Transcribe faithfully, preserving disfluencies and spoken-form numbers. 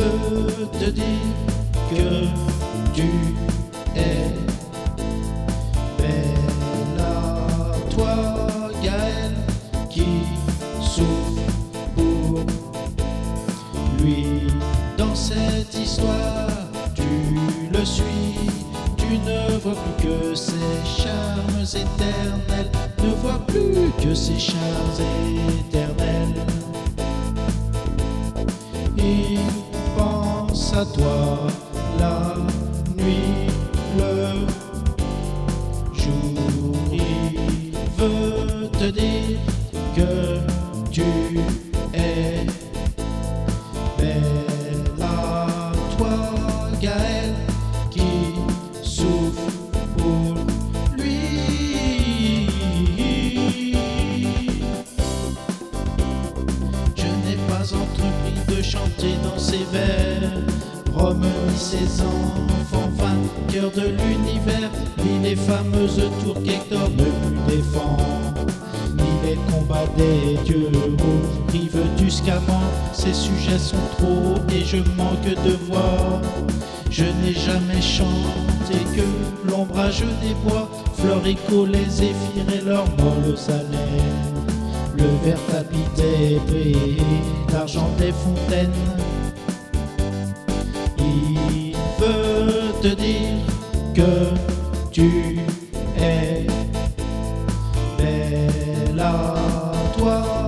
veut te dire que tu es belle à toi, Gaël, qui souffre pour lui. Dans cette histoire, tu le suis, tu ne vois plus que ses charmes éternels, ne vois plus que ses charmes éternels. Il pense à toi la nuit, le jour, il veut te dire que tu es belle à toi, Gaël, qui souffre pour lui. Je n'ai pas entrepris de chanter dans ses vers, Rome ni ses enfants vainqueurs de l'univers, ni les fameuses tours qu'Hector ne put défendre, ni les combats des dieux aux rives du Scamand. Ces sujets sont trop et je manque de voix. Je n'ai jamais chanté que l'ombrage des bois, floricots, les zéphyrs et leurs molles haleines, le vert tapis des prés, l'argent des fontaines. Il veut te dire que tu es belle à toi,